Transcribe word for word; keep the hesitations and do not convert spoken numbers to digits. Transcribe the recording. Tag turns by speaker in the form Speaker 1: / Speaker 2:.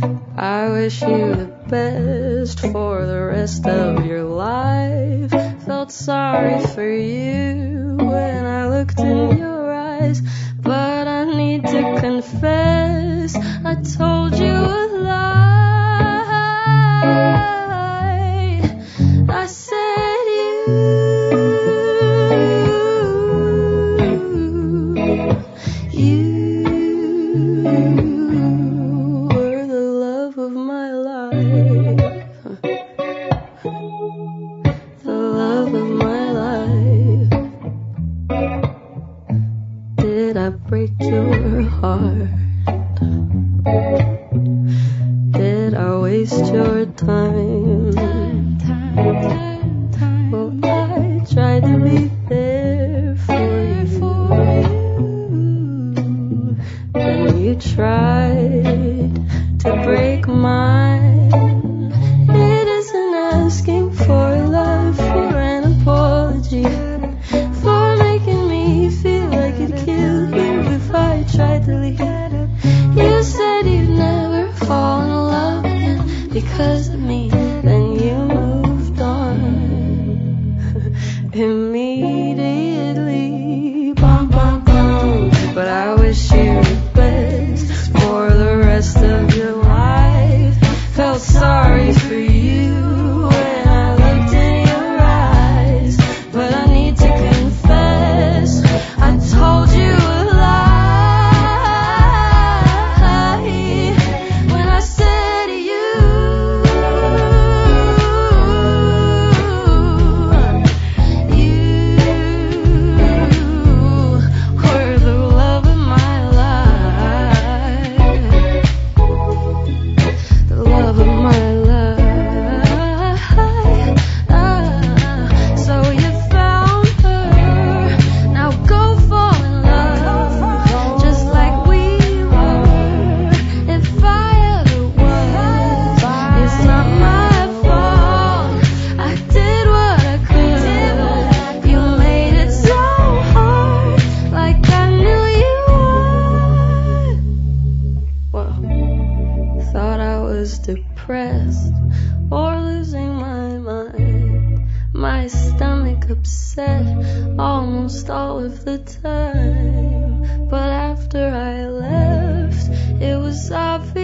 Speaker 1: I wish you the best for the rest of your life. Felt sorry for you when I looked in your eyes, but I need to confess, I told you a lie. I said you, you were the love of my life, the love of my life. Did I break your heart? Did I waste your time? Well, I tried to be there for you, and you tried to break mine. It isn't asking for love or an apology for making me feel like it'd kill you if I tried to leave. You said you'd never fall in love again because of me, then you moved on immediately. Bum, bum, bum. But I wish you the best for the rest of your life. Felt sorry for you when I looked in your eyes, but I need to confess, I told you a lie when I said you, you were the love of my life, the love of my life. Ah, so you found her, now go fall in love, just like we were. If I ever was, it's not my fault. I did what I could. You made it so hard, like I knew you would. Well, thought I was depressed or losing my mind. My stomach upset almost all of the time, but after I left, it was obvious